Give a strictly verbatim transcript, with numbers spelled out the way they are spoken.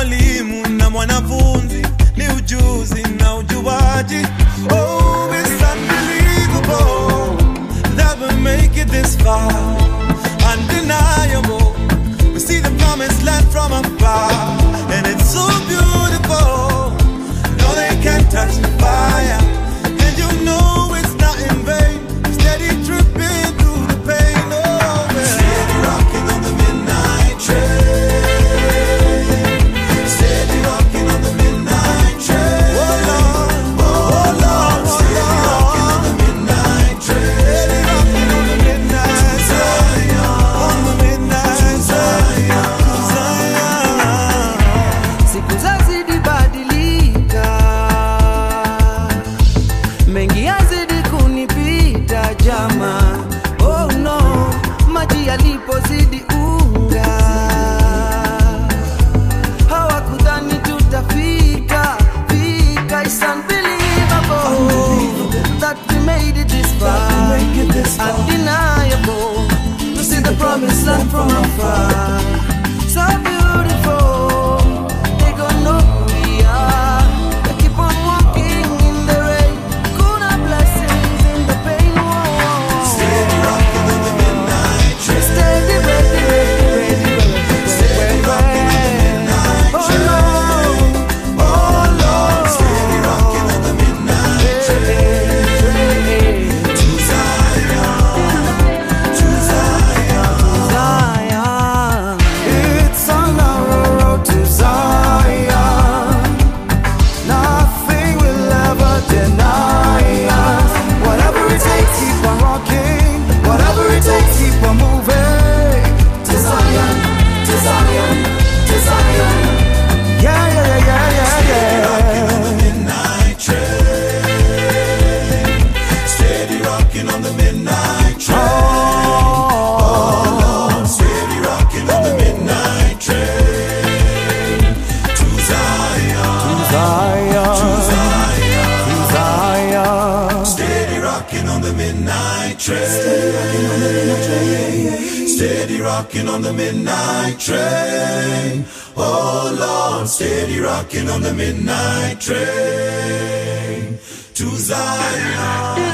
mwalimu na mwanafunzi, ni ujuzi na ujuaji. Oh, it's unbelievable that we make it this far. Undeniable, we see the promised land from afar, and it's so beautiful. No, they can't touch the fire, and you know it's not in vain. Steady tripping through the pain. Oh, yeah. Steady rocking on the midnight train. Steady rocking on the midnight train. Oh Lord, oh Lord, steady rocking on the midnight train. Steady rocking on the midnight train. On the midnight Zion, Zion. Siku zazidi badilika, mengi yazidi kunipita jama. Oh no, maji yalipozidi unga, hawakudhani tutafika fika. It's unbelievable that we made it this far. Undeniable to see the promised land from afar. So beautiful, they gon' know who we are. They keep on walking in the rain. Kuna blessings in the pain. Whoa, whoa, whoa. Steady rocking on the midnight train. Steady, ready, ready, ready, ready. Steady rocking on the midnight Oh train. Lord, Oh Lord, steady rocking on the midnight train. To Zion, to Zion. Zion. It's a narrow road to Zion. Nothing will ever deny us. Whatever it takes, keep on rocking. Whatever it takes, keep on moving. To Zion, to Zion, to Zion. Yeah, yeah, yeah, yeah, yeah, Rocking on the yeah. midnight train. Steady rocking on the midnight train. Oh, Lord, steady rocking on the midnight train. To Zion, Zion, Zion. Zion. Steady rocking on the midnight train. Steady rocking on the midnight train. Oh Lord, steady rocking on the midnight train. To Zion.